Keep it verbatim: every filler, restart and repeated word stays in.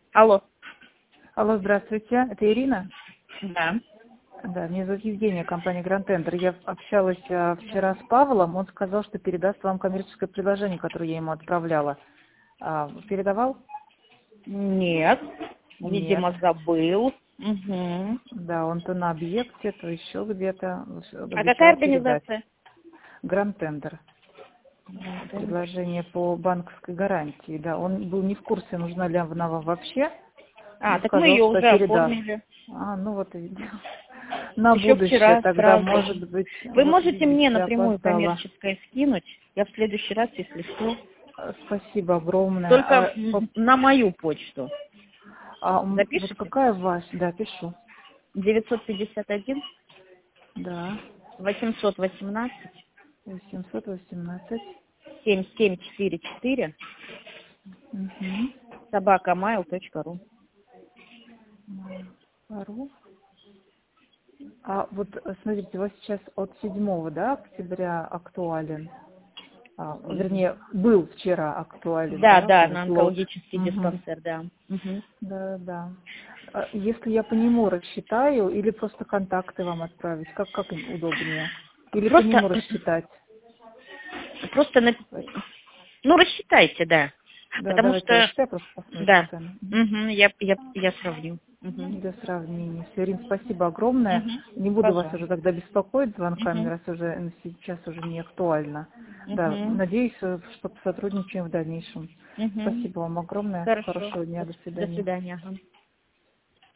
Алло. Алло, здравствуйте. Это Ирина? Да. Да, меня зовут Евгения, компания Grand Tender. Я общалась а, вчера с Павлом, он сказал, что передаст вам коммерческое предложение, которое я ему отправляла. А, передавал? Нет. Нет. Видимо, забыл. Угу. Да, он то на объекте, то еще где-то А какая обещал передать. организация? Grand Tender. Предложение по банковской гарантии. Да, он был не в курсе, нужна ли она вам вообще. А, Ну, так мы сказал, ее что уже передаст. оформили. А, ну вот и на Еще будущее вчера тогда, сразу. может быть, Вы вот можете мне видите, напрямую опоздала. коммерческое скинуть? Я в следующий раз, если что. Э, Спасибо огромное. Только А, по- м, на мою почту. а, м, вот Запишите? какая ваша? Да, пишу. девятьсот пятьдесят один Да, восемьсот восемнадцать восемьсот восемнадцать. семь семь четыре четыре Угу. собака mail точка ру. Пару. А вот э, смотрите, у вас сейчас от седьмого, да, октября актуален. А, вернее, был вчера актуален, Да, да, да, вот на лот. онкологический Угу. диспансер, да. Мгм. Да, да. А если я по нему рассчитаю или просто контакты вам отправить, как, как им удобнее? Или по Просто, нему рассчитать? просто, на- ну, рассчитайте, да. Да, Потому давайте я что, рассчитаю, просто посмотрим да, цену. Мгм. мгм, я, я, я сравню. Мгм. Для сравнения. Все, Ирин, спасибо огромное. Мгм. Не буду вас уже Пожалуйста. тогда беспокоить звонками, Мгм. раз уже м, сейчас уже не актуально. Да, Мгм. надеюсь, э, что посотрудничаем в дальнейшем. Мгм. Спасибо вам огромное. Хорошо. Хорошего дня. До, До до свидания. свидания. Ага.